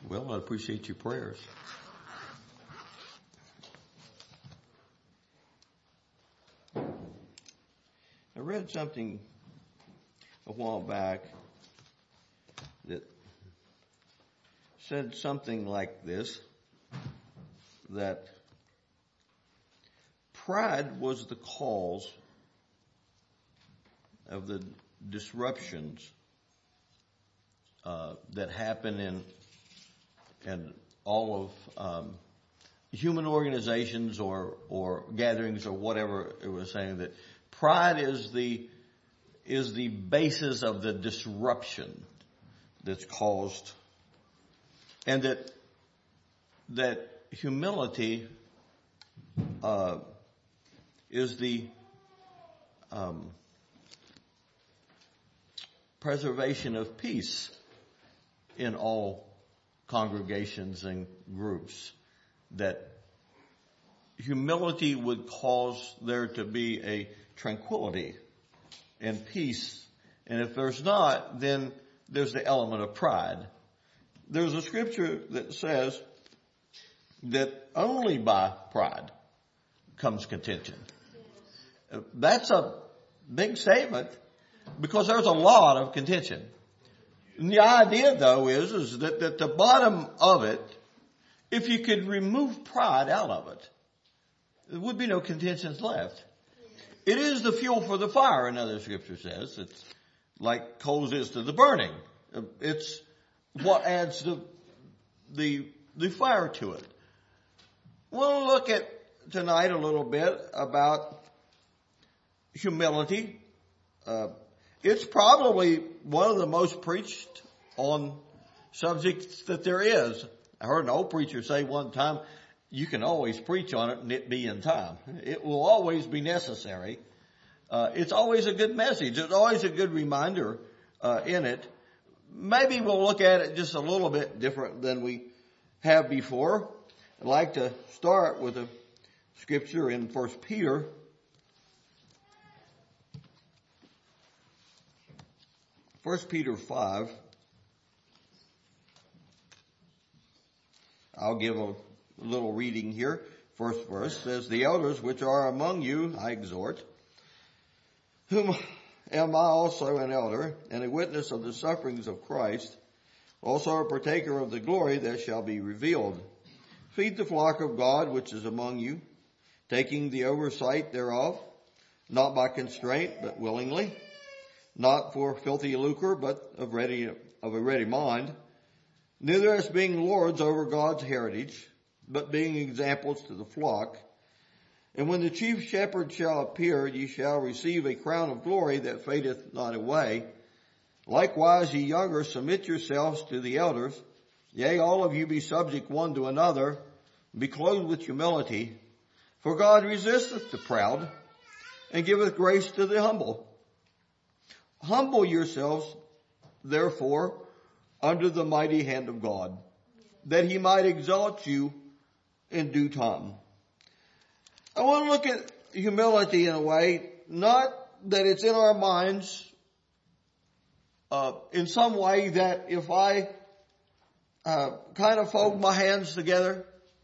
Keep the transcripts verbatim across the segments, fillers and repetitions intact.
Well, I appreciate your prayers. I read something a while back that said something like this, that pride was the cause of the disruptions uh, that happen in in all of um, human organizations or or gatherings or whatever it was saying, that pride is the is the basis of the disruption that's caused, and that that humility uh, is the um, preservation of peace in all congregations and groups. That humility would cause there to be a tranquility and peace. And if there's not, then there's the element of pride. There's a scripture that says that only by pride comes contention. That's a big statement, because there's a lot of contention. And the idea, though, is, is that at the bottom of it, if you could remove pride out of it, there would be no contentions left. It is the fuel for the fire, another scripture says. It's like coals is to the burning. It's what adds the the, the fire to it. We'll look at tonight a little bit about humility. Uh, it's probably one of the most preached on subjects that there is. I heard an old preacher say one time, you can always preach on it and it be in time. It will always be necessary. Uh, it's always a good message. It's always a good reminder uh, in it. Maybe we'll look at it just a little bit different than we have before. I'd like to start with a scripture in First Peter. First Peter five. I'll give a little reading here. First verse says, "The elders which are among you I exhort, whom am I also an elder, and a witness of the sufferings of Christ, also a partaker of the glory that shall be revealed. Feed the flock of God which is among you, taking the oversight thereof, not by constraint, but willingly, not for filthy lucre, but of ready of a ready mind, neither as being lords over God's heritage, but being examples to the flock. And when the chief shepherd shall appear, ye shall receive a crown of glory that fadeth not away. Likewise, ye younger, submit yourselves to the elders. Yea, all of you be subject one to another, be clothed with humility. For God resisteth the proud, and giveth grace to the humble. Humble yourselves, therefore, under the mighty hand of God, that he might exalt you in due time." I want to look at humility in a way, not that it's in our minds uh, in some way that if I uh, kind of fold my hands together,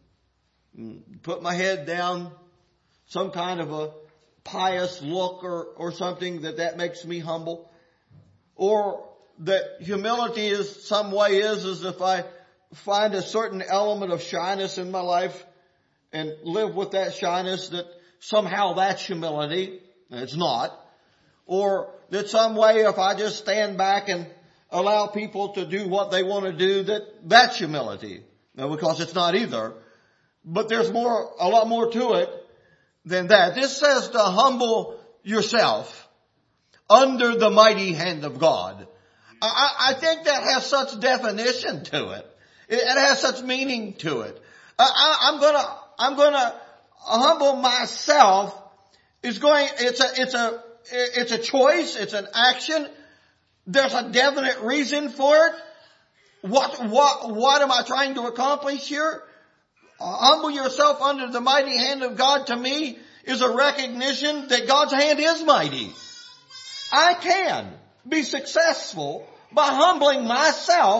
put my head down, some kind of a pious look or, or something, that that makes me humble. Or that humility is some way is, is if I find a certain element of shyness in my life and live with that shyness, that somehow that's humility. And it's not. Or that some way if I just stand back and allow people to do what they want to do, that that's humility. Now, because it's not either. But there's more, a lot more to it than that. This says to humble yourself under the mighty hand of God. I, I think that has such definition to it. It, it has such meaning to it. I, I, I'm gonna, I'm gonna humble myself. Is going, it's a, it's a, it's a choice. It's an action. There's a definite reason for it. What, what, what am I trying to accomplish here? Uh, humble yourself under the mighty hand of God, to me, is a recognition that God's hand is mighty. I can be successful by humbling myself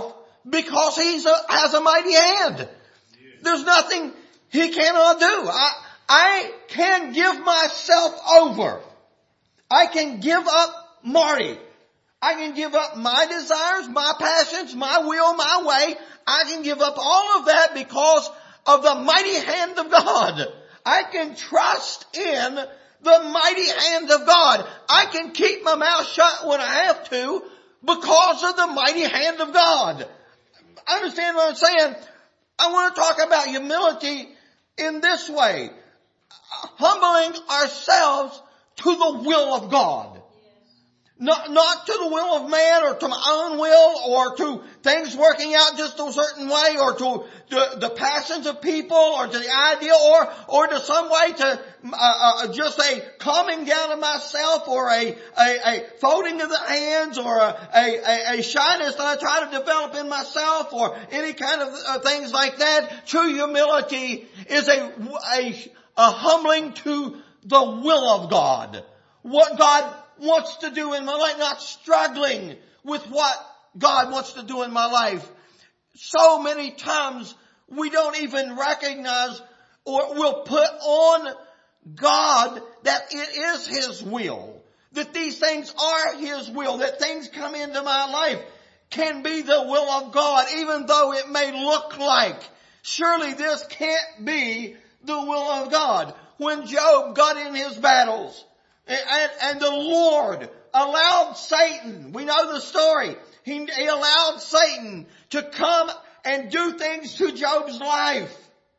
because He has a mighty hand. There's nothing He cannot do. I, I can give myself over. I can give up Marty. I can give up my desires, my passions, my will, my way. I can give up all of that because of the mighty hand of God. I can trust in the mighty hand of God. I can keep my mouth shut when I have to because of the mighty hand of God. Understand what I'm saying? I want to talk about humility in this way. Humbling ourselves to the will of God. Not, not to the will of man or to my own will or to things working out just a certain way or to the, the passions of people or to the idea or, or to some way to uh, uh, just a calming down of myself or a, a, a folding of the hands or a, a, a shyness that I try to develop in myself or any kind of uh, things like that. True humility is a, a, a humbling to the will of God. What God wants to do in my life, not struggling with what God wants to do in my life. So many times we don't even recognize or will put on God that it is His will. That these things are His will. That things come into my life can be the will of God, even though it may look like. Surely this can't be the will of God. When Job got in his battles, And, and the Lord allowed Satan, we know the story, he, he allowed Satan to come and do things to Job's life.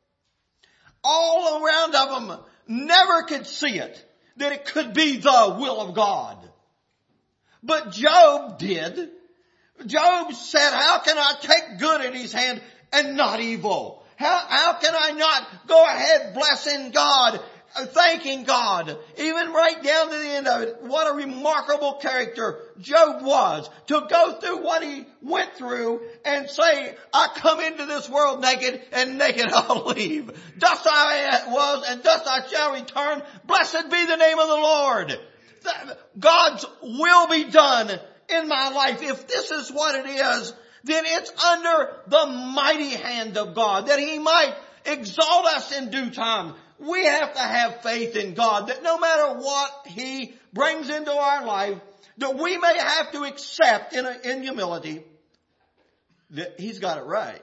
All around of him never could see it, that it could be the will of God. But Job did. Job said, how can I take good in His hand and not evil? How, how can I not go ahead blessing God, thanking God, even right down to the end of it? What a remarkable character Job was, to go through what he went through and say, I come into this world naked and naked I'll leave. Dust I was and dust I shall return. Blessed be the name of the Lord. God's will be done in my life. If this is what it is, then it's under the mighty hand of God, that He might exalt us in due time. We have to have faith in God that no matter what He brings into our life, that we may have to accept in, a, in humility that He's got it right.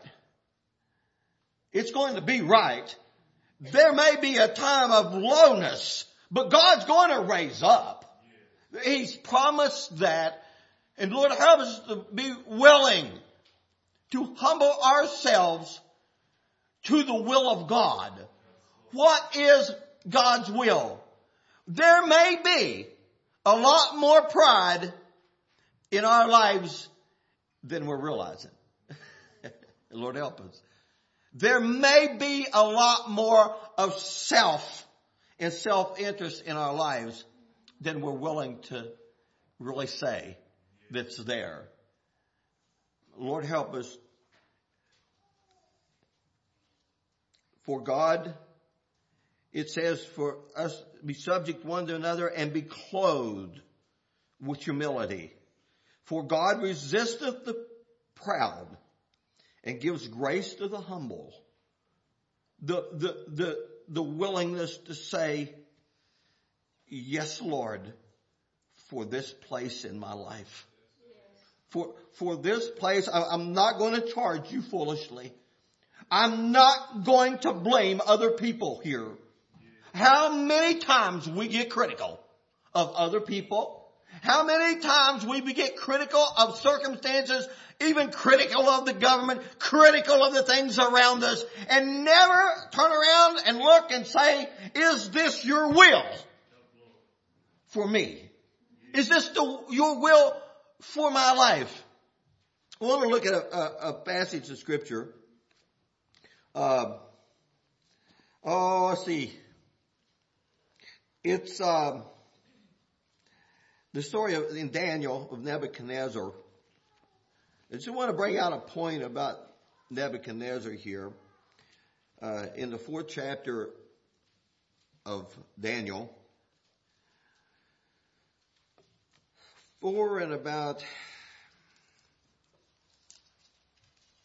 It's going to be right. There may be a time of lowness, but God's going to raise up. He's promised that. And Lord, help us to be willing to humble ourselves to the will of God. What is God's will? There may be a lot more pride in our lives than we're realizing. Lord help us. There may be a lot more of self and self-interest in our lives than we're willing to really say that's there. Lord help us. For God, it says for us to be subject one to another and be clothed with humility. For God resisteth the proud and gives grace to the humble. The, the, the, the willingness to say, yes, Lord, for this place in my life. For, for this place, I'm not going to charge you foolishly. I'm not going to blame other people here. How many times we get critical of other people? How many times we get critical of circumstances, even critical of the government, critical of the things around us, and never turn around and look and say, is this your will for me? Is this the, your will for my life? I want to look at a, a, a passage of Scripture. Uh, oh, let's see. It's uh, the story of, in Daniel of Nebuchadnezzar. I just want to bring out a point about Nebuchadnezzar here. Uh, in the fourth chapter of Daniel, four and about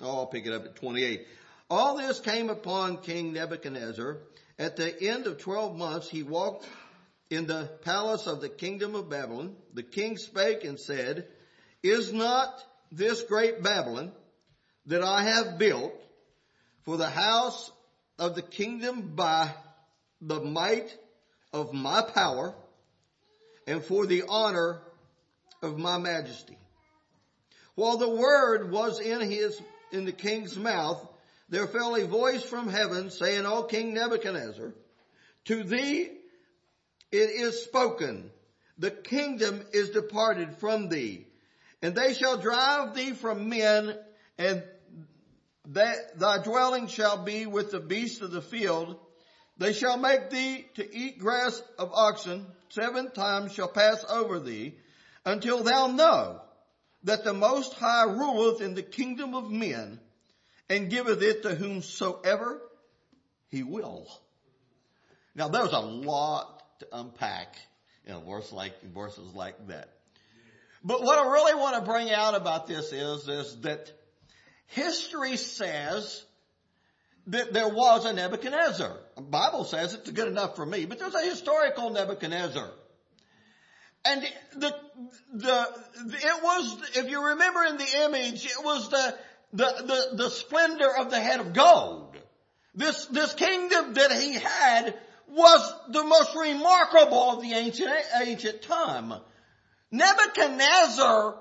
Oh, I'll pick it up at twenty-eight. All this came upon King Nebuchadnezzar. At the end of twelve months, he walked in the palace of the kingdom of Babylon. The king spake and said, Is not this great Babylon that I have built for the house of the kingdom by the might of my power and for the honor of my majesty? While the word was in his in the king's mouth, there fell a voice from heaven saying, O King Nebuchadnezzar, to thee it is spoken, the kingdom is departed from thee, and they shall drive thee from men, and that thy dwelling shall be with the beasts of the field. They shall make thee to eat grass of oxen. Seven times shall pass over thee, until thou know that the Most High ruleth in the kingdom of men, and giveth it to whomsoever he will. Now there's a lot to unpack in a verse like, verses like that. But what I really want to bring out about this is, is that history says that there was a Nebuchadnezzar. The Bible says it's good enough for me, but there's a historical Nebuchadnezzar. And the, the, it was, if you remember in the image, it was the, the, the, the splendor of the head of gold. This, this kingdom that he had was the most remarkable of the ancient, ancient time. Nebuchadnezzar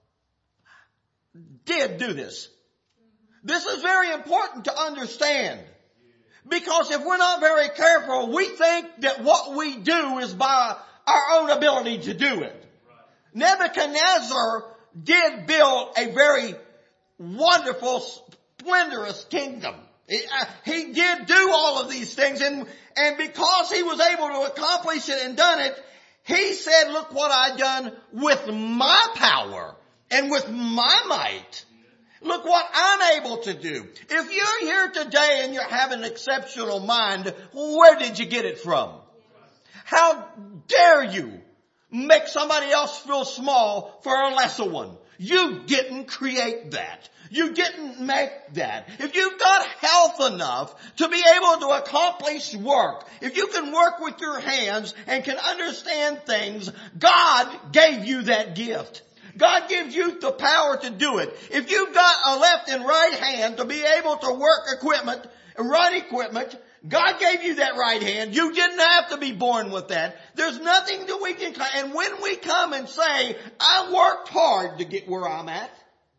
did do this. This is very important to understand. Because if we're not very careful, we think that what we do is by our own ability to do it. Nebuchadnezzar did build a very wonderful, splendorous kingdom. He, uh, he did do all of these things, and, and because he was able to accomplish it and done it, he said, look what I've done with my power and with my might. Look what I'm able to do. If you're here today and you have an exceptional mind, where did you get it from? How dare you make somebody else feel small for a lesser one? You didn't create that. You didn't make that. If you've got health enough to be able to accomplish work, if you can work with your hands and can understand things, God gave you that gift. God gives you the power to do it. If you've got a left and right hand to be able to work equipment, run equipment, God gave you that right hand. You didn't have to be born with that. There's nothing that we can, and when we come and say, I worked hard to get where I'm at,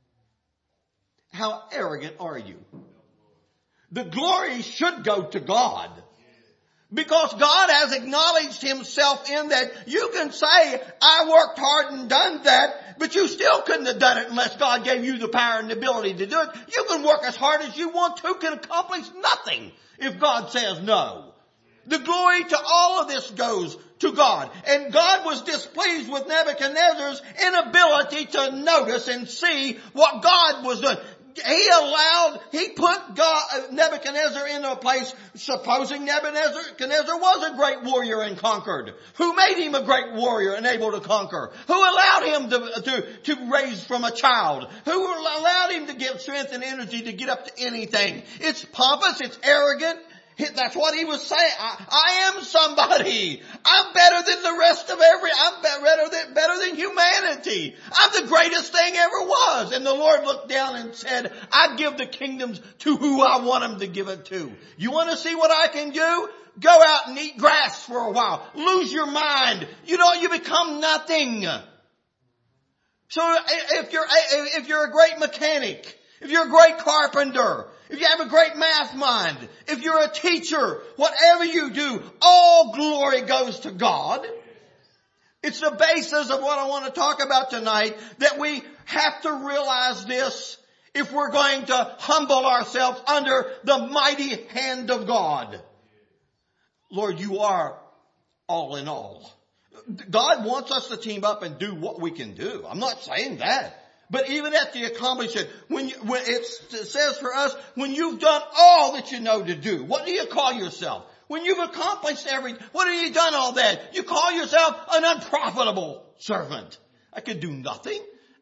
how arrogant are you? The glory should go to God. Because God has acknowledged himself in that. You can say, I worked hard and done that, but you still couldn't have done it unless God gave you the power and the ability to do it. You can work as hard as you want to, can accomplish nothing if God says no. The glory to all of this goes to God. And God was displeased with Nebuchadnezzar's inability to notice and see what God was doing. He allowed, he put God, Nebuchadnezzar into a place, supposing Nebuchadnezzar was a great warrior and conquered. Who made him a great warrior and able to conquer? Who allowed him to, to, to raise from a child? Who allowed him to give strength and energy to get up to anything? It's pompous, it's arrogant. That's what he was saying. I, I am somebody. I'm better than the rest of every, I'm better than, better than humanity. I'm the greatest thing ever was. And the Lord looked down and said, I give the kingdoms to who I want them to give it to. You want to see what I can do? Go out and eat grass for a while. Lose your mind. You know, you become nothing. So if you're, if you're a great mechanic, if you're a great carpenter, if you have a great math mind, if you're a teacher, whatever you do, all glory goes to God. It's the basis of what I want to talk about tonight, that we have to realize this if we're going to humble ourselves under the mighty hand of God. Lord, you are all in all. God wants us to team up and do what we can do. I'm not saying that. But even at the accomplishment, when, you, when it says for us, when you've done all that you know to do, what do you call yourself? When you've accomplished everything, what have you done all that? You call yourself an unprofitable servant. I could do nothing.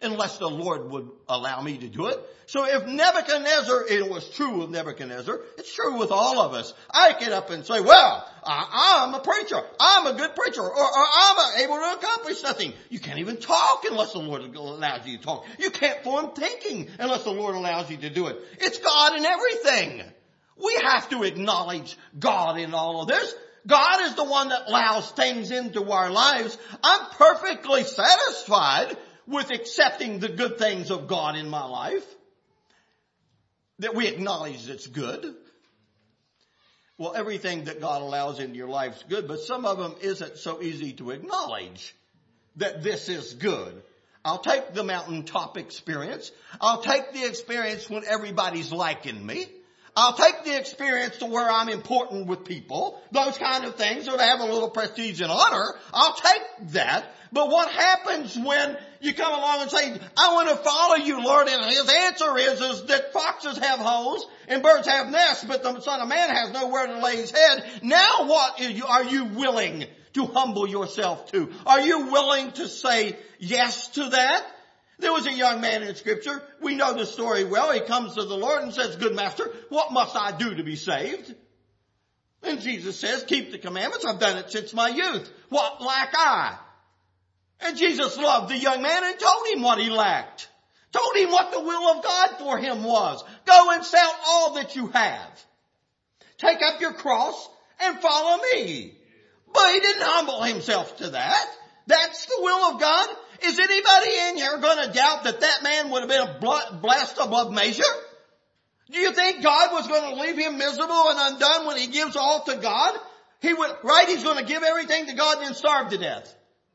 unless the Lord would allow me to do it. So if Nebuchadnezzar, it was true of Nebuchadnezzar, it's true with all of us. I get up and say, well, I, I'm a preacher. I'm a good preacher. Or, or I'm able to accomplish something. You can't even talk unless the Lord allows you to talk. You can't form thinking unless the Lord allows you to do it. It's God in everything. We have to acknowledge God in all of this. God is the one that allows things into our lives. I'm perfectly satisfied with accepting the good things of God in my life. That we acknowledge it's good. Well, everything that God allows into your life is good, but some of them isn't so easy to acknowledge that this is good. I'll take the mountaintop experience. I'll take the experience when everybody's liking me. I'll take the experience to where I'm important with people, those kind of things, or to have a little prestige and honor. I'll take that. But what happens when you come along and say, I want to follow you, Lord, and his answer is, is that foxes have holes and birds have nests, but the Son of Man has nowhere to lay his head. Now what are you, are you willing to humble yourself to? Are you willing to say yes to that? There was a young man in Scripture. We know the story well. He comes to the Lord and says, good master, what must I do to be saved? And Jesus says, keep the commandments. I've done it since my youth. What lack I? And Jesus loved the young man and told him what he lacked. Told him what the will of God for him was. Go and sell all that you have. Take up your cross and follow me. But he didn't humble himself to that. That's the will of God. Is anybody in here going to doubt that that man would have been blessed above measure? Do you think God was going to leave him miserable and undone when he gives all to God? He would, right? He's going to give everything to God and then starve to death.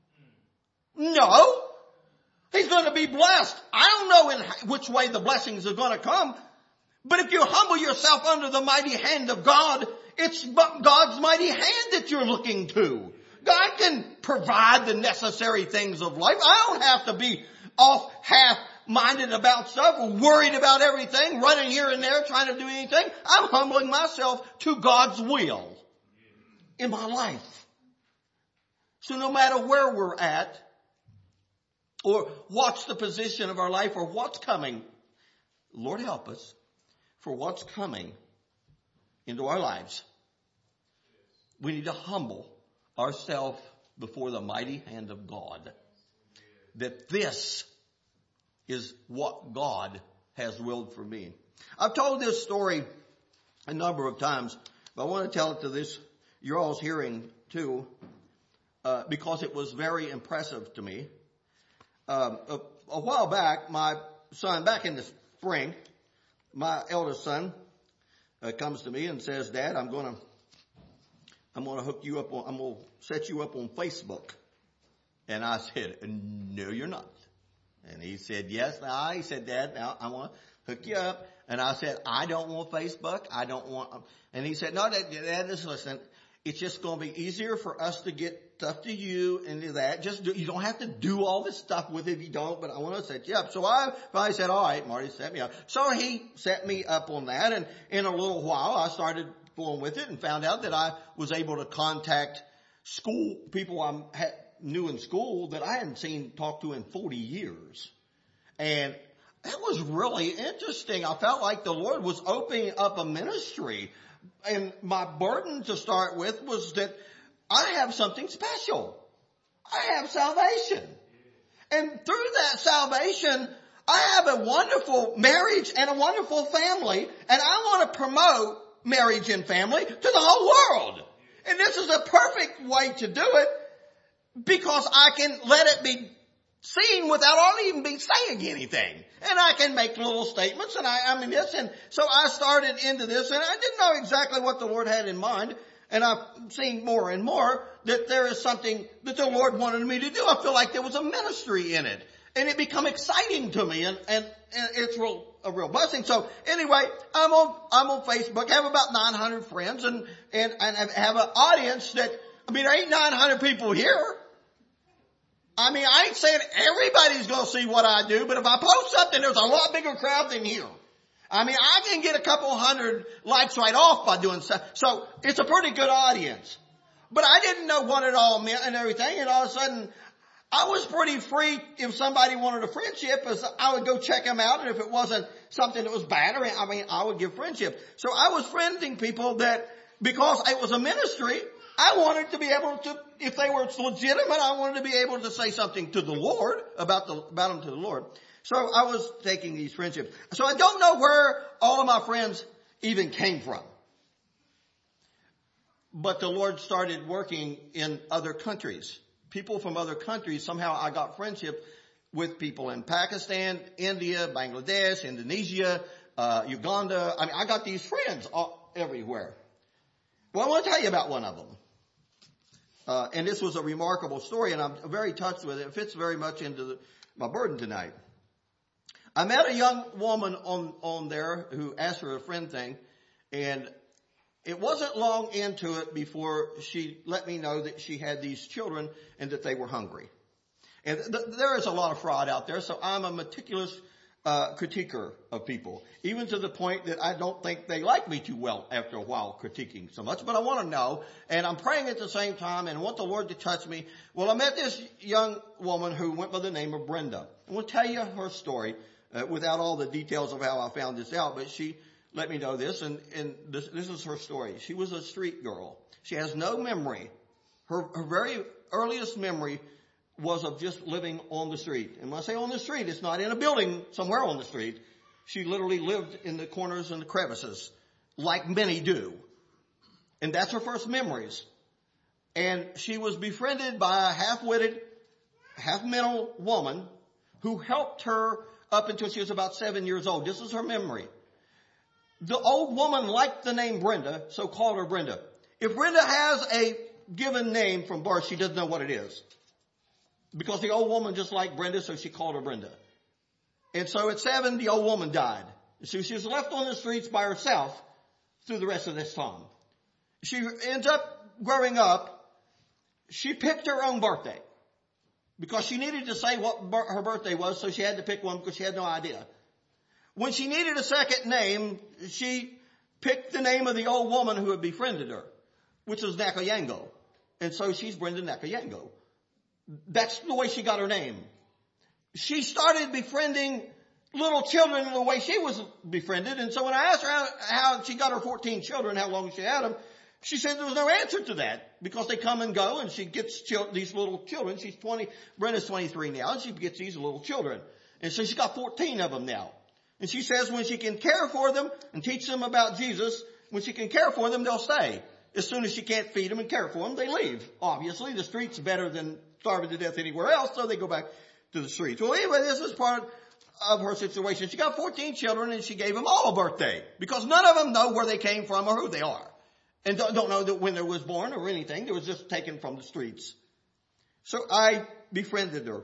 No. He's going to be blessed. I don't know in which way the blessings are going to come. But if you humble yourself under the mighty hand of God, it's God's mighty hand that you're looking to. God can provide the necessary things of life. I don't have to be off half-minded about stuff or worried about everything, running here and there, trying to do anything. I'm humbling myself to God's will in my life. So no matter where we're at, or what's the position of our life, or what's coming, Lord help us, for what's coming into our lives, we need to humble ourselves before the mighty hand of God. That this is what God has willed for me. I've told this story a number of times, but I want to tell it to this, your all's hearing too, uh, because it was very impressive to me. Uh, a, a while back, my son, back in the spring, my eldest son uh, comes to me and says, Dad, I'm going to I'm going to hook you up on, I'm going to set you up on Facebook. And I said, no, you're not. And he said, yes, now. He said, Dad, now I want to hook you up. And I said, I don't want Facebook. I don't want, and he said, no, Dad, Dad, just listen. It's just going to be easier for us to get stuff to you and do that. Just do, you don't have to do all this stuff with it if you don't, but I want to set you up. So I finally said, all right, Marty, set me up. So he set me up on that. And in a little while, I started fooling with it and found out that I was able to contact school people I had, knew in school that I hadn't seen talk to in forty years. And that was really interesting. I felt like the Lord was opening up a ministry. And my burden to start with was that I have something special. I have salvation. And through that salvation, I have a wonderful marriage and a wonderful family. And I want to promote marriage and family to the whole world. And this is a perfect way to do it because I can let it be seen without all even be saying anything. And I can make little statements and I, I mean this. And so I started into this and I didn't know exactly what the Lord had in mind. And I've seen more and more that there is something that the Lord wanted me to do. I feel like there was a ministry in it. And it become exciting to me and, and, and it's real, a real blessing. So anyway, I'm on, I'm on Facebook. I have about nine hundred friends and, and, and I have an audience that, I mean, there ain't nine hundred people here. I mean, I ain't saying everybody's going to see what I do, but if I post something, there's a lot bigger crowd than here. I mean, I can get a couple hundred likes right off by doing stuff. So it's a pretty good audience. But I didn't know what it all meant and everything. And all of a sudden, I was pretty free if somebody wanted a friendship, as I would go check them out. And if it wasn't something that was bad, or I mean, I would give friendship. So I was friending people that, because it was a ministry, I wanted to be able to, if they were legitimate, I wanted to be able to say something to the Lord about the, about them to the Lord. So I was taking these friendships. So I don't know where all of my friends even came from. But the Lord started working in other countries. People from other countries, somehow I got friendship with people in Pakistan, India, Bangladesh, Indonesia, uh, Uganda. I mean, I got these friends all, everywhere. Well, I want to tell you about one of them. Uh, and this was a remarkable story, and I'm very touched with it. It fits very much into the, my burden tonight. I met a young woman on, on there who asked for a friend thing, and it wasn't long into it before she let me know that she had these children and that they were hungry. And th- there is a lot of fraud out there, so I'm a meticulous uh, critiquer of people, even to the point that I don't think they like me too well after a while critiquing so much. But I want to know, and I'm praying at the same time and want the Lord to touch me. Well, I met this young woman who went by the name of Brenda. I will tell you her story uh, without all the details of how I found this out, but she let me know this, and, and this, this is her story. She was a street girl. She has no memory. Her, her very earliest memory was of just living on the street. And when I say on the street, it's not in a building somewhere on the street. She literally lived in the corners and the crevices, like many do. And that's her first memories. And she was befriended by a half-witted, half-mental woman who helped her up until she was about seven years old. This is her memory. The old woman liked the name Brenda, so called her Brenda. If Brenda has a given name from birth, she doesn't know what it is. Because the old woman just liked Brenda, so she called her Brenda. And so at seven, the old woman died. So she was left on the streets by herself through the rest of this time. She ends up growing up. She picked her own birthday. Because she needed to say what her birthday was, so she had to pick one because she had no idea. When she needed a second name, she picked the name of the old woman who had befriended her, which was Nakayango. And so she's Brenda Nakayango. That's the way she got her name. She started befriending little children in the way she was befriended. And so when I asked her how, how she got her fourteen children, how long she had them, she said there was no answer to that because they come and go, and she gets chil- these little children. She's twenty, Brenda's twenty-three now, and she gets these little children. And so she's got fourteen of them now. And she says when she can care for them and teach them about Jesus, when she can care for them, they'll stay. As soon as she can't feed them and care for them, they leave. Obviously, the street's better than starving to death anywhere else, so they go back to the streets. Well, anyway, this is part of her situation. She got fourteen children, and she gave them all a birthday because none of them know where they came from or who they are. And don't, don't know that when they was born or anything. It was just taken from the streets. So I befriended her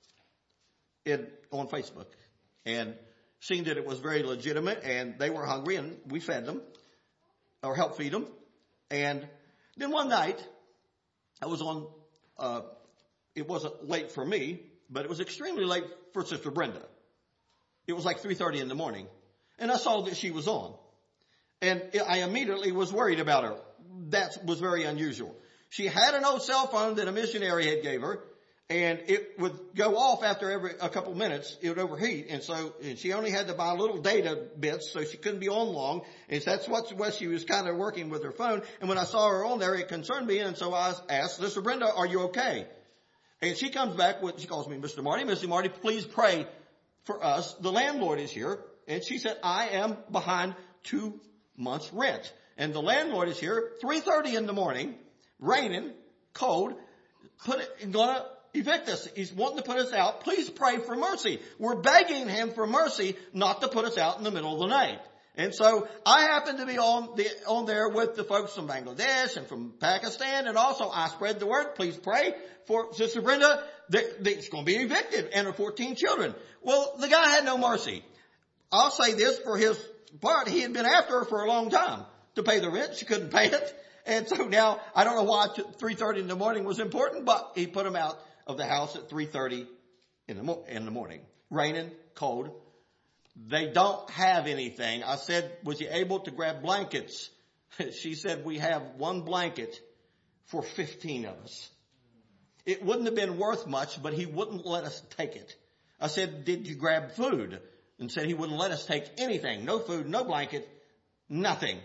in, on Facebook and seen that it was very legitimate, and they were hungry, and we fed them or helped feed them. And then one night I was on, uh, it wasn't late for me, but it was extremely late for Sister Brenda. It was like three thirty in the morning, and I saw that she was on. And I immediately was worried about her. That was very unusual. She had an old cell phone that a missionary had gave her, and it would go off after every a couple minutes. It would overheat, and so and she only had to buy little data bits, so she couldn't be on long. And that's what, what she was kind of working with her phone. And when I saw her on there, it concerned me, and so I asked, Sister Brenda, are you okay? And she comes back with, she calls me Mister Marty. Mister Marty, please pray for us. The landlord is here. And she said, I am behind two month's rent. And the landlord is here, three thirty in the morning, raining, cold, put it, gonna evict us. He's wanting to put us out. Please pray for mercy. We're begging him for mercy not to put us out in the middle of the night. And so I happen to be on the, on there with the folks from Bangladesh and from Pakistan. And also I spread the word. Please pray for Sister Brenda. It's going to be evicted and her fourteen children. Well, the guy had no mercy. I'll say this for his part. He had been after her for a long time to pay the rent. She couldn't pay it. And so now I don't know why three thirty in the morning was important, but he put them out of the house at three thirty in the, mo- in the morning. Raining, cold. They don't have anything. I said, was you able to grab blankets? She said, we have one blanket for fifteen of us. It wouldn't have been worth much, but he wouldn't let us take it. I said, did you grab food? And said he wouldn't let us take anything. No food, no blanket, nothing.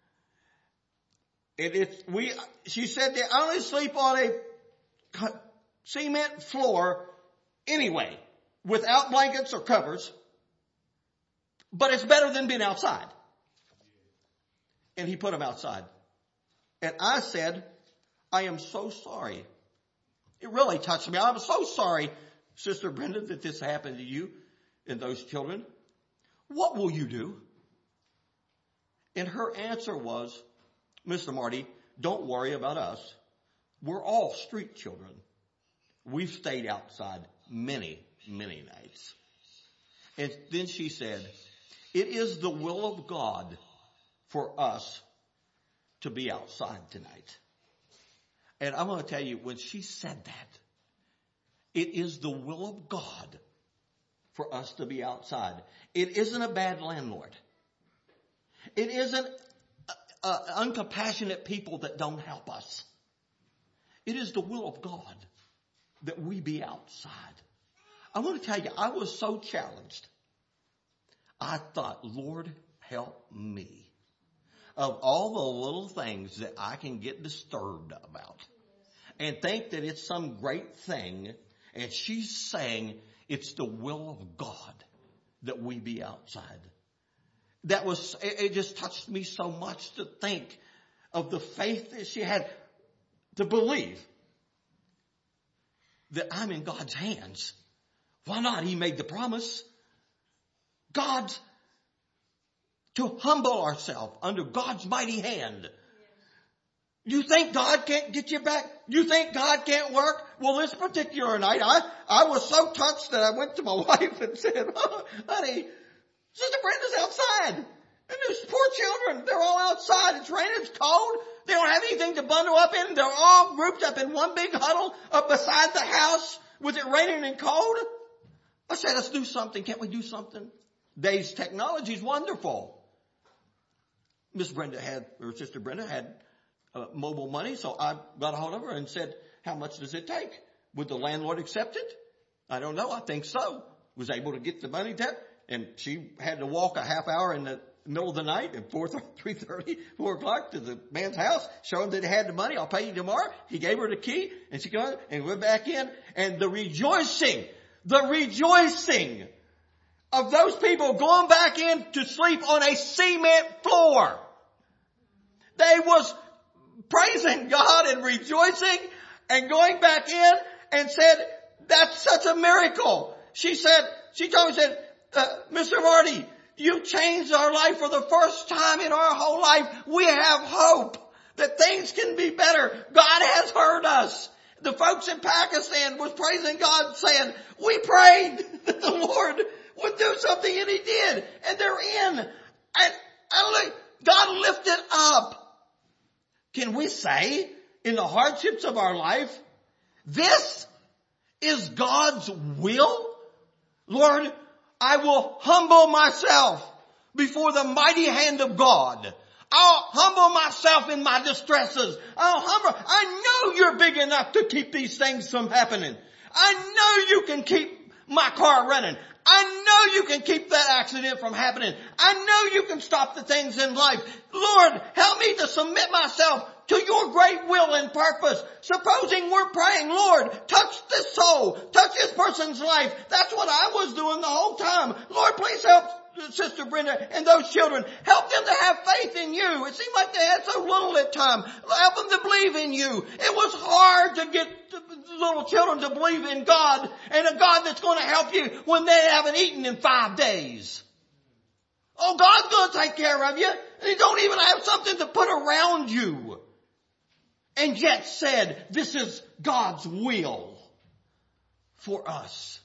It, it, we, she said they only sleep on a cement floor anyway, without blankets or covers. But it's better than being outside. And he put them outside. And I said, I am so sorry. It really touched me. I'm so sorry, Sister Brenda, that this happened to you and those children. What will you do? And her answer was, Mister Marty, don't worry about us. We're all street children. We've stayed outside many, many nights. And then she said, it is the will of God for us to be outside tonight. And I'm going to tell you, when she said that, it is the will of God for us to be outside. It isn't a bad landlord. It isn't uh, uh, uncompassionate people that don't help us. It is the will of God that we be outside. I want to tell you, I was so challenged. I thought, Lord, help me. Of all the little things that I can get disturbed about and think that it's some great thing, and she's saying it's the will of God that we be outside. That was, it, it just touched me so much to think of the faith that she had to believe that I'm in God's hands. Why not? He made the promise. God's to humble ourselves under God's mighty hand. You think God can't get you back? You think God can't work? Well, this particular night, I, I was so touched that I went to my wife and said, oh, honey, Sister Brenda's outside. And those poor children, they're all outside. It's raining, it's cold. They don't have anything to bundle up in. They're all grouped up in one big huddle up beside the house with it raining and cold. I said, let's do something. Can't we do something? Today's technology is wonderful. Miss Brenda had, or Sister Brenda had uh, mobile money, so I got a hold of her and said, how much does it take? Would the landlord accept it? I don't know. I think so. Was able to get the money there, and she had to walk a half hour in the middle of the night at four, three thirty, four o'clock to the man's house, show him that he had the money. I'll pay you tomorrow. He gave her the key, and she goes and went back in, and the rejoicing, the rejoicing of those people going back in to sleep on a cement floor. They was praising God and rejoicing and going back in and said, that's such a miracle. She said, she told me, said, uh, Mister Marty, you changed our life for the first time in our whole life. We have hope that things can be better. God has heard us. The folks in Pakistan was praising God saying, we prayed that the Lord would do something, and he did. And they're in. And, and God lifted up. Can we say in the hardships of our life, this is God's will? Lord, I will humble myself before the mighty hand of God. I'll humble myself in my distresses. I'll humble. I know you're big enough to keep these things from happening. I know you can keep my car running. I know you can keep that accident from happening. I know you can stop the things in life. Lord, help me to submit myself to your great will and purpose. Supposing we're praying, Lord, touch this soul, touch this person's life. That's what I was doing the whole time. Lord, please help Sister Brenda and those children. Help them to have faith in you. It seemed like they had so little at time. Help them to believe in you. It was hard to get little children to believe in God and a God that's going to help you when they haven't eaten in five days. Oh, God's going to take care of you. And you don't even have something to put around you. And yet said, this is God's will for us.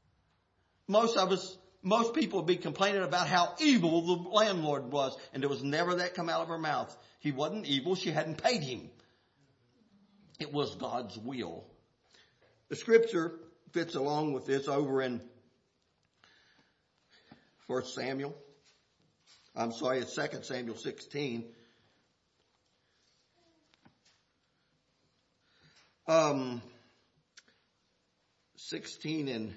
Most of us, most people would be complaining about how evil the landlord was. And there was never that come out of her mouth. He wasn't evil. She hadn't paid him. It was God's will. The scripture fits along with this over in First Samuel. I'm sorry, it's Second Samuel sixteen. Um, sixteen and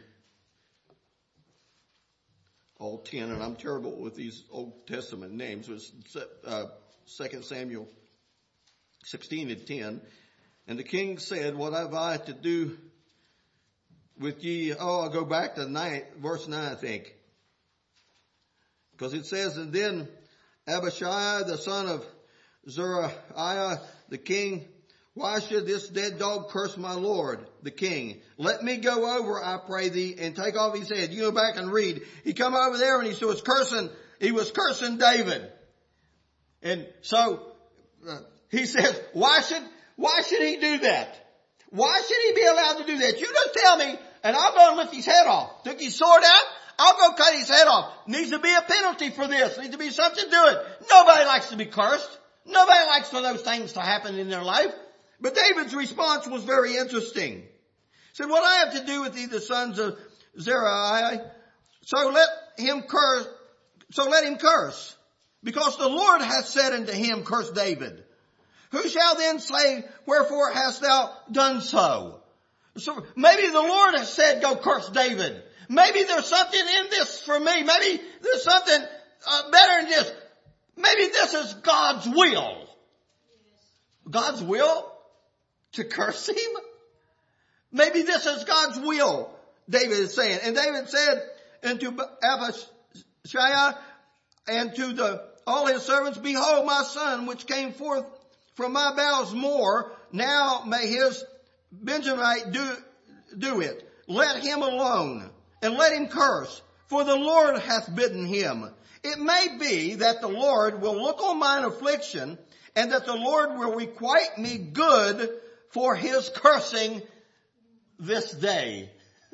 all ten, and I'm terrible with these Old Testament names. It was uh, Second Samuel sixteen and ten. And the king said, what have I to do with ye? Oh, I'll go back to nine, verse nine, I think. Because it says, and then Abishai, the son of Zeruiah, the king, why should this dead dog curse my lord, the king? Let me go over, I pray thee, and take off his head. You go back and read. He come over there and he was cursing, he was cursing David. And so, uh, he says, why should, why should he do that? Why should he be allowed to do that? You just tell me, and I'll go and lift his head off. Took his sword out, I'll go cut his head off. Needs to be a penalty for this. Needs to be something to do it. Nobody likes to be cursed. Nobody likes for those things to happen in their life. But David's response was very interesting. He said, what I have to do with thee, the sons of Zeruiah, so let him curse, so let him curse. Because the Lord hath said unto him, curse David. Who shall then say, wherefore hast thou done so? So maybe the Lord has said, go curse David. Maybe there's something in this for me. Maybe there's something uh, better than this. Maybe this is God's will. God's will to curse him? Maybe this is God's will, David is saying. And David said unto Abishai and to the, all his servants, behold, my son, which came forth from my bowels more, now may his Benjamite do, do it. Let him alone and let him curse, for the Lord hath bidden him. It may be that the Lord will look on mine affliction, and that the Lord will requite me good for his cursing this day.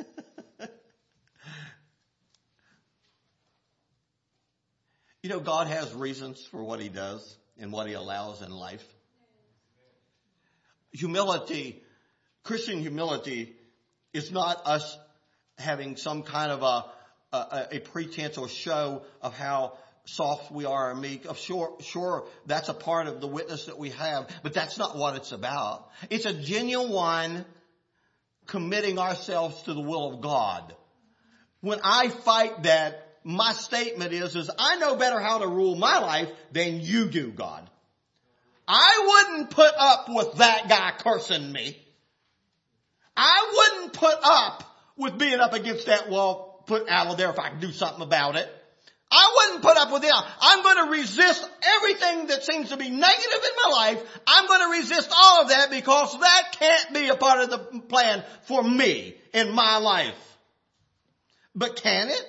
You know, God has reasons for what he does and what he allows in life. Humility, Christian humility, is not us having some kind of a, a, a pretense or show of how soft we are and meek. Of sure, sure, that's a part of the witness that we have, but that's not what it's about. It's a genuine committing ourselves to the will of God. When I fight that, my statement is, is I know better how to rule my life than you do, God. I wouldn't put up with that guy cursing me. I wouldn't put up with being up against that wall, put out there if I could do something about it. I wouldn't put up with it. I'm going to resist everything that seems to be negative in my life. I'm going to resist all of that because that can't be a part of the plan for me in my life. But can it?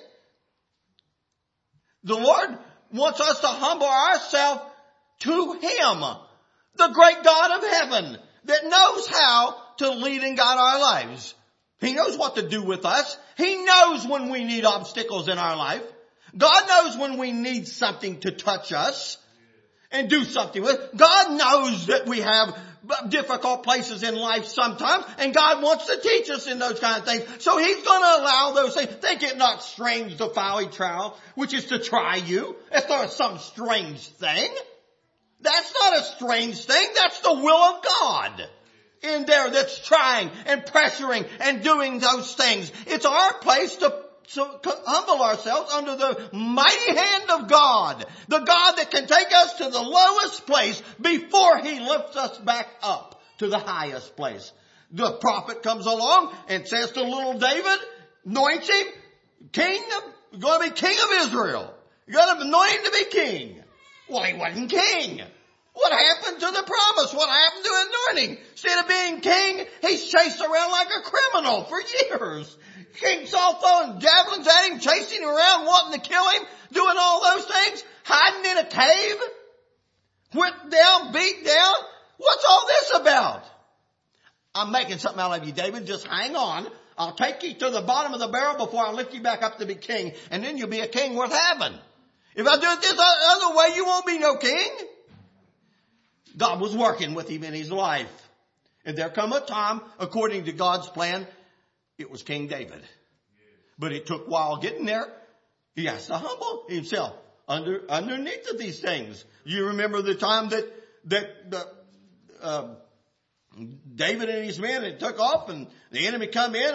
The Lord wants us to humble ourselves to him, the great God of heaven that knows how to lead and guide our lives. He knows what to do with us. He knows when we need obstacles in our life. God knows when we need something to touch us and do something with. God knows that we have difficult places in life sometimes, and God wants to teach us in those kind of things. So he's going to allow those things. Think it not strange, the fiery trial, which is to try you. It's not some strange thing. That's not a strange thing. That's the will of God in there that's trying and pressuring and doing those things. It's our place to So humble ourselves under the mighty hand of God. The God that can take us to the lowest place before he lifts us back up to the highest place. The prophet comes along and says to little David, anoints him king of, going to be king of Israel. You're going to anoint him to be king. Well, he wasn't king. What happened to the promise? What happened to anointing? Instead of being king, he's chased around like a criminal for years. King Saul throwing javelins at him, chasing him around, wanting to kill him, doing all those things, hiding in a cave, whipped down, beat down. What's all this about? I'm making something out of you, David. Just hang on. I'll take you to the bottom of the barrel before I lift you back up to be king, and then you'll be a king worth having. If I do it this other way, you won't be no king. God was working with him in his life. And there come a time, according to God's plan, it was King David. But it took a while getting there. He has to humble himself under, underneath of these things. You remember the time that, that, the, uh, David and his men had took off and the enemy come in and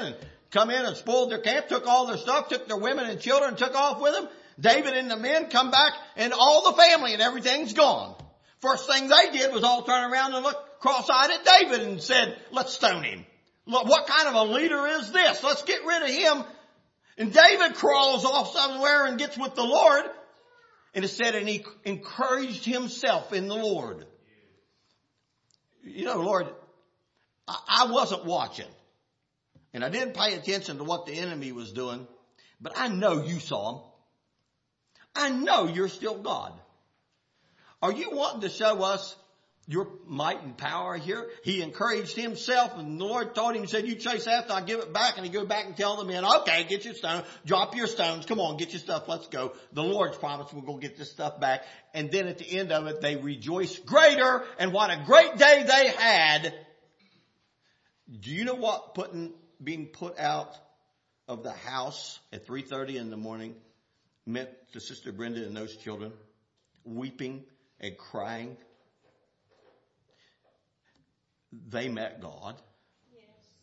come in and spoiled their camp, took all their stuff, took their women and children, took off with them. David and the men come back and all the family and everything's gone. First thing they did was all turn around and look cross-eyed at David and said, let's stone him. Look, what kind of a leader is this? Let's get rid of him. And David crawls off somewhere and gets with the Lord. And it said, and he encouraged himself in the Lord. You know, Lord, I wasn't watching. And I didn't pay attention to what the enemy was doing. But I know you saw him. I know you're still God. Are you wanting to show us your might and power here? He encouraged himself, and the Lord told him, he said, you chase after, I'll give it back. And he go back and tell the men, okay, get your stone, drop your stones, come on, get your stuff, let's go. The Lord's promised we're going to get this stuff back. And then at the end of it, they rejoiced greater, and what a great day they had. Do you know what putting, being put out of the house at three thirty in the morning meant to Sister Brenda and those children? Weeping and crying. They met God. Yes.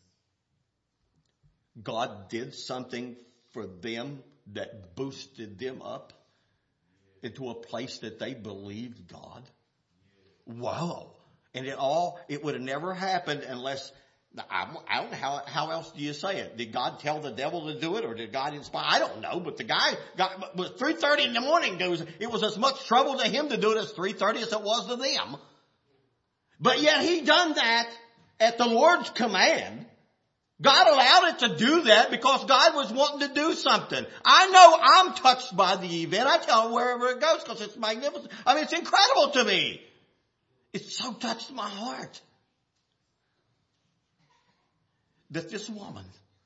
God did something for them that boosted them up into a place that they believed God. Wow. And it all, it would have never happened unless, I, I don't know how, how else do you say it? Did God tell the devil to do it, or did God inspire? I don't know, but the guy got, but three thirty in the morning, it was, it was as much trouble to him to do it as three thirty as it was to them. But yet he done that at the Lord's command. God allowed it to do that because God was wanting to do something. I know I'm touched by the event. I tell wherever it goes because it's magnificent. I mean, it's incredible to me. It so touched my heart that this woman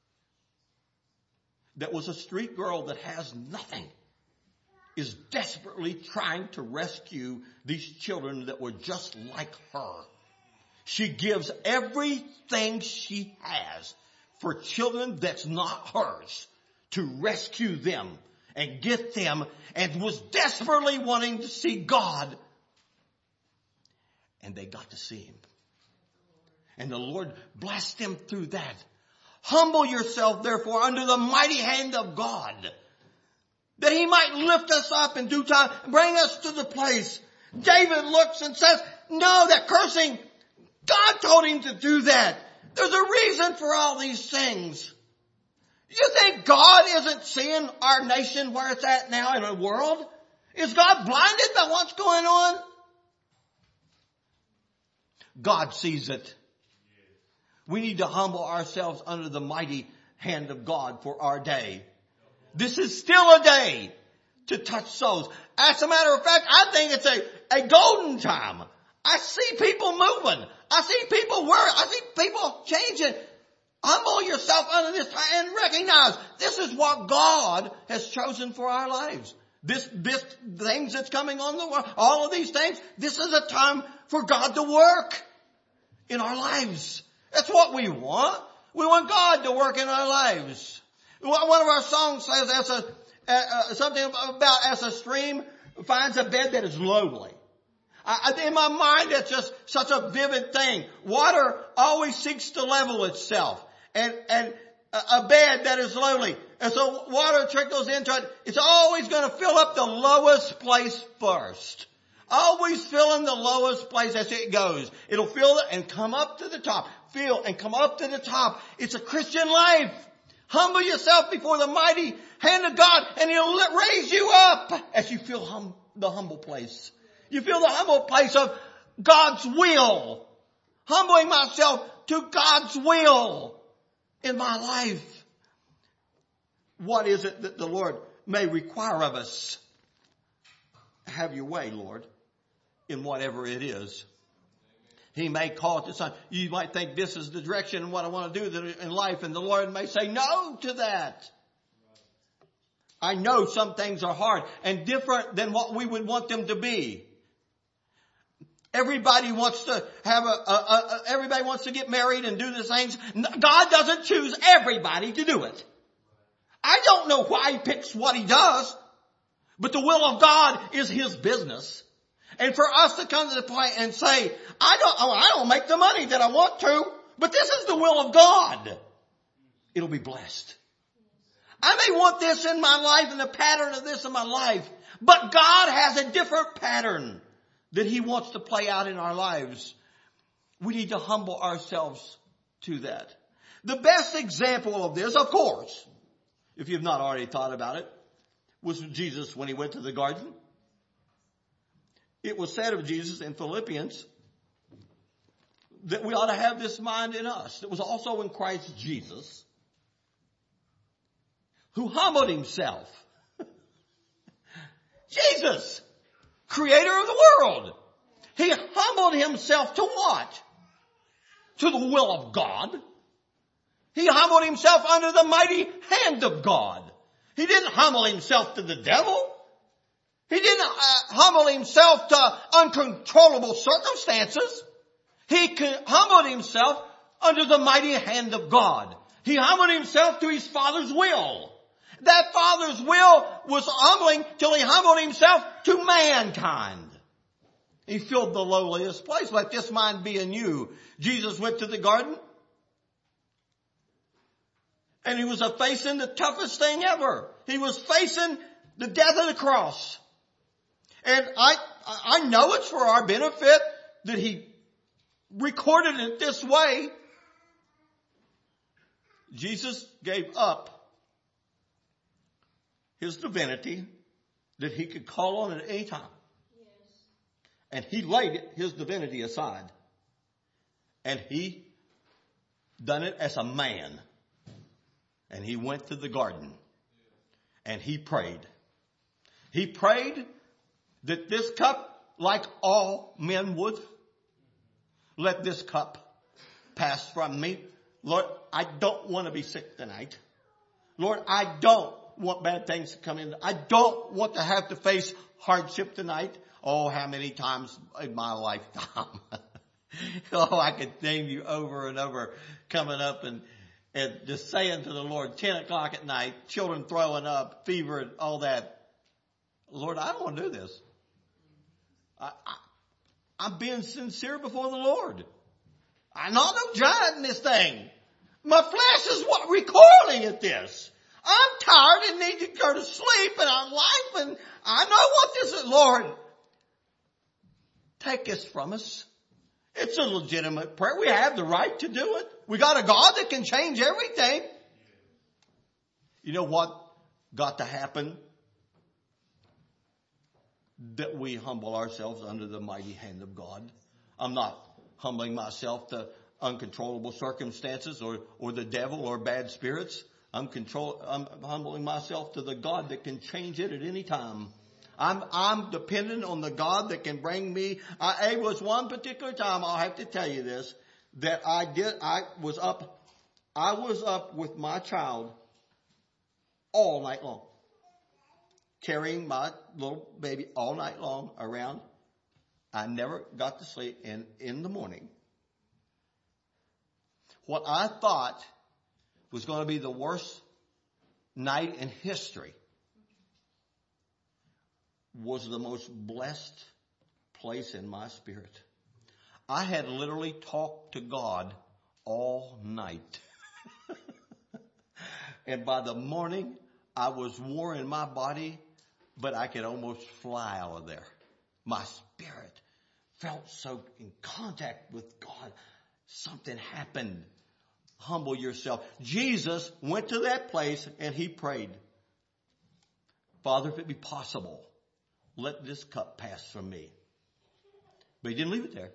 that was a street girl that has nothing is desperately trying to rescue these children that were just like her. She gives everything she has for children that's not hers to rescue them and get them, and was desperately wanting to see God. And they got to see him. And the Lord blessed them through that. Humble yourself, therefore, under the mighty hand of God, that he might lift us up in due time, bring us to the place. David looks and says, no, that cursing, God told him to do that. There's a reason for all these things. You think God isn't seeing our nation where it's at now in the world? Is God blinded by what's going on? God sees it. We need to humble ourselves under the mighty hand of God for our day. This is still a day to touch souls. As a matter of fact, I think it's a, a golden time. I see people moving. I see people worrying. I see people changing. Humble yourself under this time and recognize this is what God has chosen for our lives. This, this things that's coming on the world, all of these things, this is a time for God to work in our lives. That's what we want. We want God to work in our lives. One of our songs says as a, uh, something about as a stream finds a bed that is lowly. I, in my mind, that's just such a vivid thing. Water always seeks to level itself. And, and a bed that is lowly. And so water trickles into it. It's always going to fill up the lowest place first. Always fill in the lowest place as it goes. It'll fill it and come up to the top. Fill and come up to the top. It's a Christian life. Humble yourself before the mighty hand of God, and he'll raise you up as you feel hum, the humble place. You feel the humble place of God's will. Humbling myself to God's will in my life. What is it that the Lord may require of us? Have your way, Lord, in whatever it is. He may call it to some. You might think this is the direction and what I want to do in life, and the Lord may say no to that. I know some things are hard and different than what we would want them to be. Everybody wants to have a, a, a, everybody wants to get married and do the things. God doesn't choose everybody to do it. I don't know why he picks what he does, but the will of God is his business. And for us to come to the point and say, I don't, oh, I don't make the money that I want to, but this is the will of God. it'll be blessed. I may want this in my life and the pattern of this in my life, but God has a different pattern that he wants to play out in our lives. We need to humble ourselves to that. The best example of this, of course, if you've not already thought about it, was Jesus when he went to the garden. It was said of Jesus in Philippians that we ought to have this mind in us. It was also in Christ Jesus, who humbled himself. Jesus, creator of the world. He humbled himself to what? To the will of God. He humbled himself under the mighty hand of God. He didn't humble himself to the devil. He didn't uh, humble himself to uncontrollable circumstances. He humbled himself under the mighty hand of God. He humbled himself to his Father's will. That Father's will was humbling till he humbled himself to mankind. He filled the lowliest place. Let this mind be in you. Jesus went to the garden, and he was facing the toughest thing ever. He was facing the death of the cross. And I, I know it's for our benefit that he recorded it this way. Jesus gave up his divinity that he could call on at any time. Yes. And he laid his divinity aside. And he done it as a man. And he went to the garden. And he prayed. He prayed that this cup, like all men would, let this cup pass from me. Lord, I don't want to be sick tonight. Lord, I don't want bad things to come in. I don't want to have to face hardship tonight. Oh, how many times in my lifetime. Oh, I could name you over and over, coming up and, and just saying to the Lord, ten o'clock at night, children throwing up, fever and all that. Lord, I don't want to do this. I, I, I'm being sincere before the Lord. I'm not no giant in this thing. My flesh is what recoiling at this. I'm tired and need to go to sleep, and I'm life, and I know what this is. Lord, take this from us. It's a legitimate prayer. We have the right to do it. We got a God that can change everything. You know what got to happen? That we humble ourselves under the mighty hand of God. I'm not humbling myself to uncontrollable circumstances or, or the devil or bad spirits. I'm control, I'm humbling myself to the God that can change it at any time. I'm, I'm dependent on the God that can bring me. I, it was one particular time, I'll have to tell you this, that I did, I was up, I was up with my child all night long. Carrying my little baby all night long around. I never got to sleep. And in the morning, what I thought was going to be the worst night in history was the most blessed place in my spirit. I had literally talked to God all night. And by the morning, I was worn in my body, but I could almost fly out of there. My spirit felt so in contact with God. Something happened. Humble yourself. Jesus went to that place and he prayed. Father, if it be possible, let this cup pass from me. But he didn't leave it there.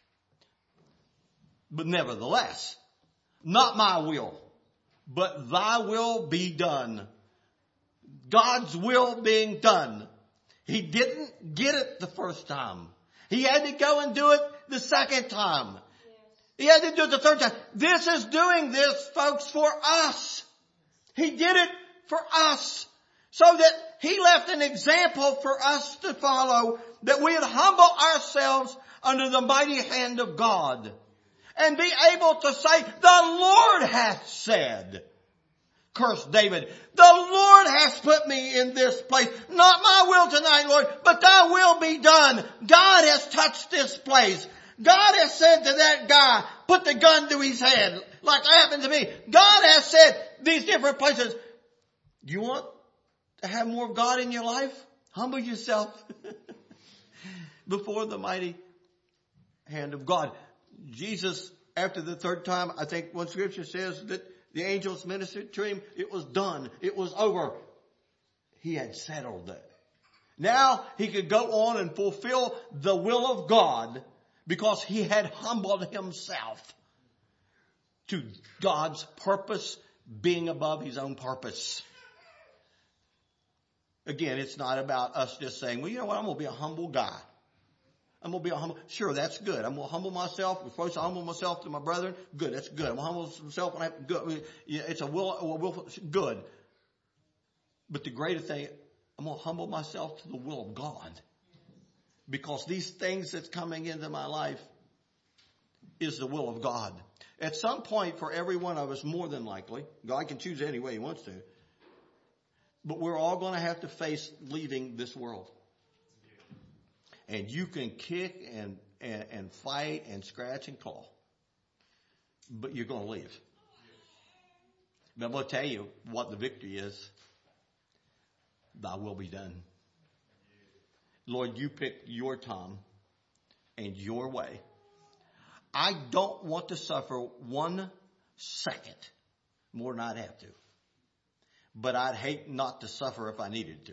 But nevertheless, not my will, but thy will be done. God's will being done. He didn't get it the first time. He had to go and do it the second time. He had to do it the third time. This is doing this, folks, for us. He did it for us. So that he left an example for us to follow, that we would humble ourselves under the mighty hand of God. And be able to say, the Lord hath said. Curse David. The Lord has put me in this place. Not my will tonight, Lord, but thy will be done. God has touched this place. God has said to that guy, put the gun to his head. like happened to me. God has said these different places. Do you want to have more of God in your life? Humble yourself before the mighty hand of God. Jesus, after the third time, I think one scripture says that the angels ministered to him. It was done. It was over. He had settled it. Now he could go on and fulfill the will of God because he had humbled himself to God's purpose being above his own purpose. Again, it's not about us just saying, well, you know what, I'm going to be a humble guy. I'm going to be a humble. Sure, that's good. I'm going to humble myself. I'm supposed to humble myself to my brethren. Good, that's good. I'm going to humble myself when I have good. It's a will, a will, good. But the greater thing, I'm going to humble myself to the will of God. Because these things that's coming into my life is the will of God. At some point for every one of us, more than likely, God can choose any way he wants to. But we're all going to have to face leaving this world. And you can kick and, and, and fight and scratch and claw. But you're going to leave. But I'm going to tell you what the victory is. Thy will be done. Lord, you pick your time and your way. I don't want to suffer one second more than I'd have to. But I'd hate not to suffer if I needed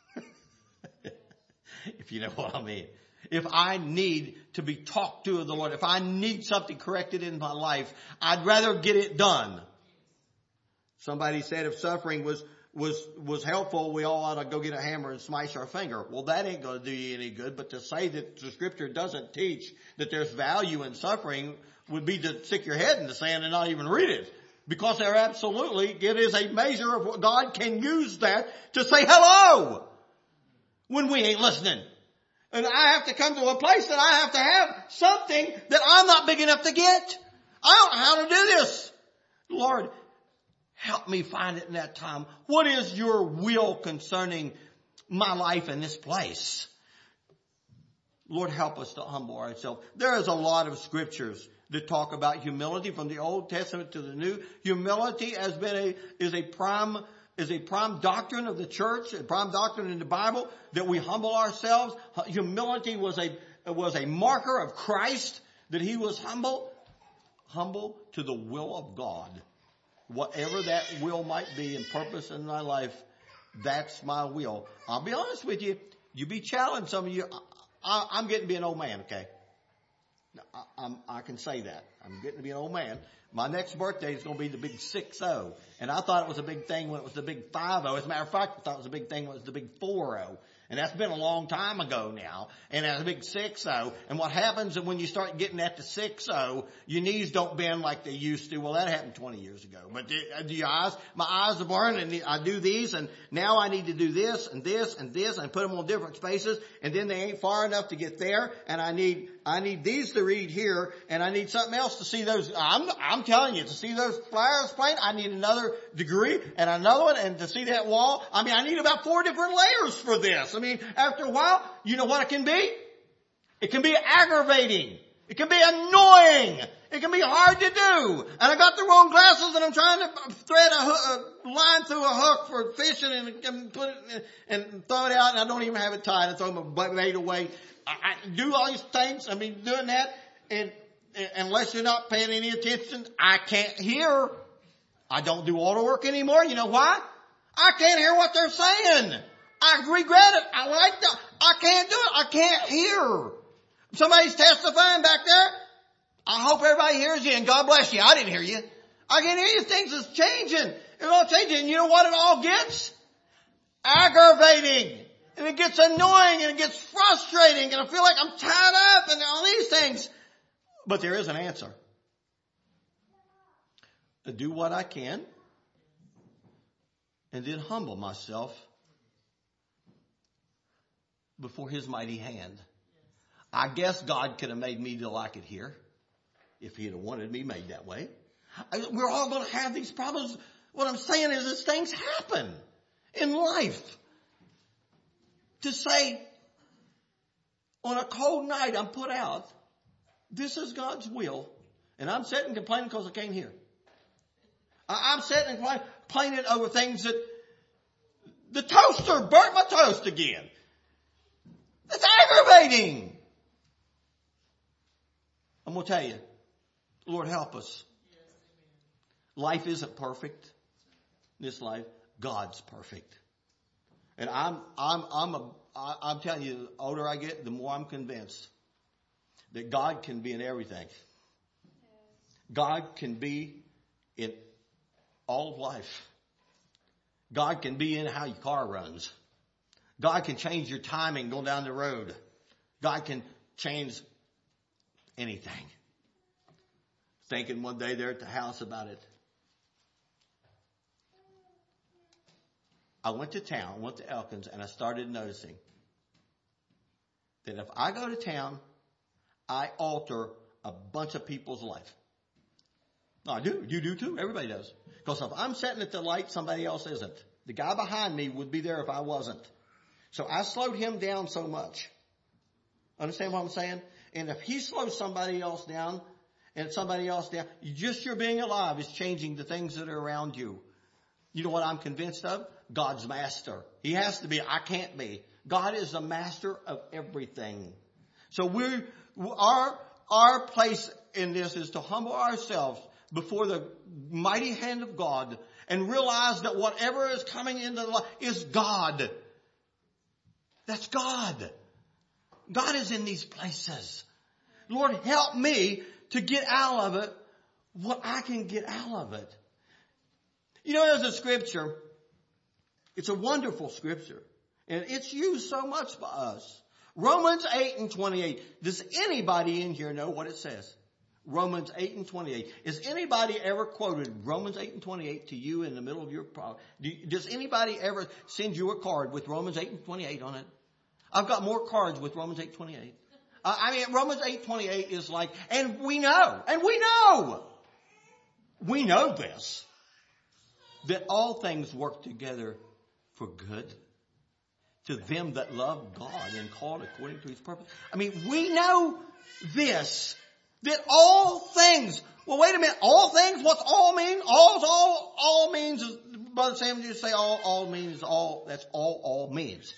to. If you know what I mean. If I need to be talked to of the Lord, if I need something corrected in my life, I'd rather get it done. Somebody said if suffering was was was helpful, we all ought to go get a hammer and smash our finger. Well, that ain't going to do you any good. But to say that the scripture doesn't teach that there's value in suffering would be to stick your head in the sand and not even read it. Because there absolutely, it is a measure of what God can use that to say hello when we ain't listening. And I have to come to a place that I have to have something that I'm not big enough to get. I don't know how to do this. Lord, help me find it in that time. What is your will concerning my life in this place? Lord, help us to humble ourselves. There is a lot of scriptures that talk about humility from the Old Testament to the New. Humility has been a, is a prime, is a prime doctrine of the church, a prime doctrine in the Bible, that we humble ourselves. Humility was a, was a marker of Christ, that he was humble, humble to the will of God. Whatever that will might be and purpose in my life, that's my will. I'll be honest with you. You be challenged, some of you. I, I'm getting to be an old man, okay? I, I'm, I can say that. I'm getting to be an old man. My next birthday is going to be the big six oh. And I thought it was a big thing when it was the big five oh. As a matter of fact, I thought it was a big thing when it was the big four oh. And that's been a long time ago now. And that's a big six oh. And what happens when you start getting at the six oh, your knees don't bend like they used to. Well, that happened twenty years ago. But do, do your eyes, my eyes are burned and I do these and now I need to do this and this and this and put them on different spaces. And then they ain't far enough to get there. And I need, I need these to read here and I need something else to see those. I'm, I'm telling you, to see those flowers plain, I need another degree and another one, and to see that wall, I mean, I need about four different layers for this. I mean, after a while, you know what it can be? It can be aggravating. It can be annoying. It can be hard to do. And I got the wrong glasses and I'm trying to thread a, hook, a line through a hook for fishing and, and put it and throw it out, and I don't even have it tied. I throw my bait away. I, I do all these things. I mean, doing that, and, and unless you're not paying any attention, I can't hear. I don't do auto work anymore. You know why? I can't hear what they're saying. I regret it. I like that. I can't do it. I can't hear. Somebody's testifying back there. I hope everybody hears you, and God bless you. I didn't hear you. I can hear you. Things is changing. It's all changing. And you know what it all gets? Aggravating. And it gets annoying and it gets frustrating and I feel like I'm tied up and all these things. But there is an answer. To do what I can and then humble myself before his mighty hand. I guess God could have made me to like it here if he had wanted me made that way. We're all going to have these problems. What I'm saying is that things happen in life. To say, on a cold night I'm put out, this is God's will, and I'm sitting complaining because I can't hear. I'm sitting and complaining over things that the toaster burnt my toast again. That's aggravating. I'm going to tell you, Lord, help us. Life isn't perfect. This life, God's perfect. And I'm, I'm, I'm, a, I'm telling you, the older I get, the more I'm convinced that God can be in everything. God can be in all of life. God can be in how your car runs. God can change your timing going down the road. God can change anything. Thinking one day there at the house about it. I went to town, went to Elkins, and I started noticing that if I go to town, I alter a bunch of people's life. No, I do. You do too. Everybody does. Because if I'm sitting at the light, somebody else isn't. The guy behind me would be there if I wasn't. So I slowed him down so much. Understand what I'm saying? And if he slows somebody else down and somebody else down, just your being alive is changing the things that are around you. You know what I'm convinced of? God's master. He has to be. I can't be. God is the master of everything. So we're, our, our place in this is to humble ourselves before the mighty hand of God and realize that whatever is coming into life is God. That's God. God is in these places. Lord, help me to get out of it what I can get out of it. You know, there's a scripture. It's a wonderful scripture. And it's used so much by us. Romans eight and twenty-eight. Does anybody in here know what it says? Romans eight and twenty-eight. Has anybody ever quoted Romans eight and twenty-eight to you in the middle of your problem? Does anybody ever send you a card with Romans eight and twenty-eight on it? I've got more cards with Romans eight twenty-eight. Uh, I mean, Romans eight twenty-eight is like, and we know, and we know, we know this, that all things work together for good to them that love God and called according to his purpose. I mean, we know this, that all things, well, wait a minute, all things, what's all mean? All, all, all means is, Brother Sam, you say all, all means all, that's all, all means.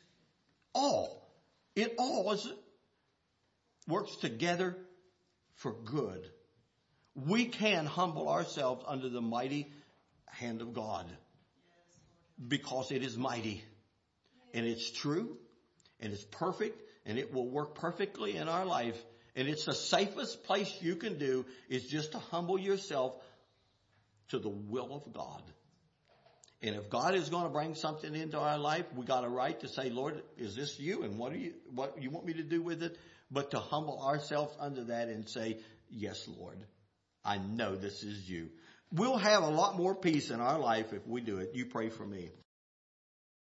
All. It all is, works together for good. We can humble ourselves under the mighty hand of God because it is mighty and it's true and it's perfect and it will work perfectly in our life. And it's the safest place you can do is just to humble yourself to the will of God. And if God is going to bring something into our life, we got a right to say, Lord, is this you? And what do you, what you want me to do with it? But to humble ourselves under that and say, yes, Lord, I know this is you. We'll have a lot more peace in our life if we do it. You pray for me.